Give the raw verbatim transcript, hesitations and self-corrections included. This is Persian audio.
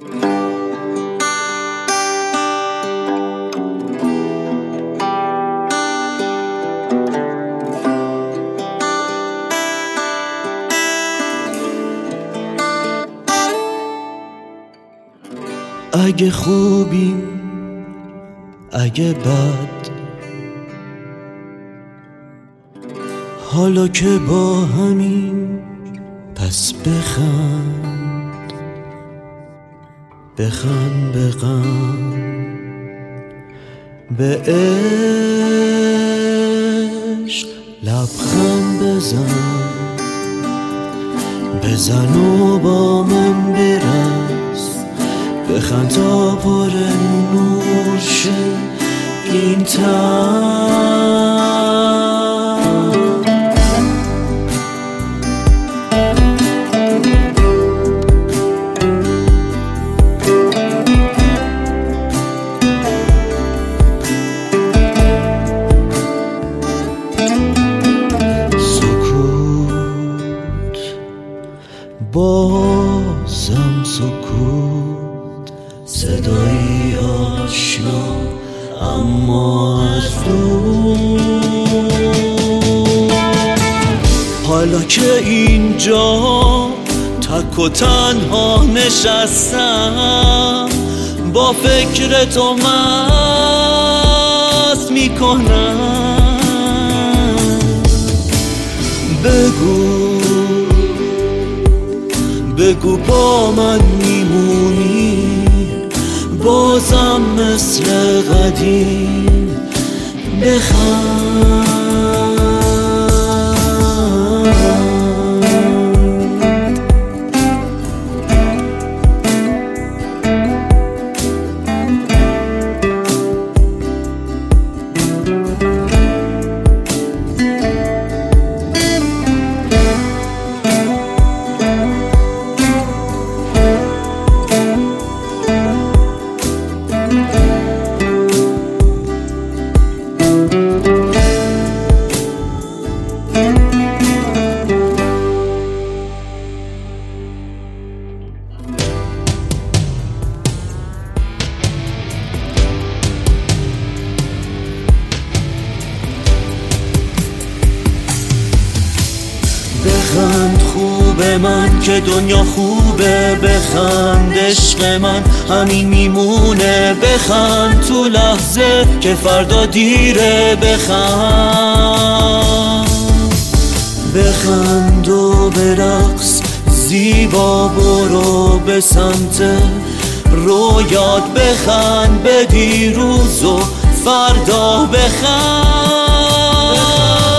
اگه خوبی اگه بد، حالا که با همین پس بخند، بخند به غم، به عشق لبخند بزن، بزن و با من برس، بخند تا پر نور شه این تن. سکوت بازم سکوت، صدایی آشنا اما از دور. حالا که اینجا تک و تنها نشستم، با فکر تو مست میکنم. بگو بگو با من میمونی بازم مثل قدیم، بخند. بخند خوب من که دنیا خوبه، بخند عشق من همین میمونه، بخند تو لحظه که فردا دیره، بخند بخند و برقص زیبا، برو به سمت رویات، بخند به دیروز و فردا، بخند.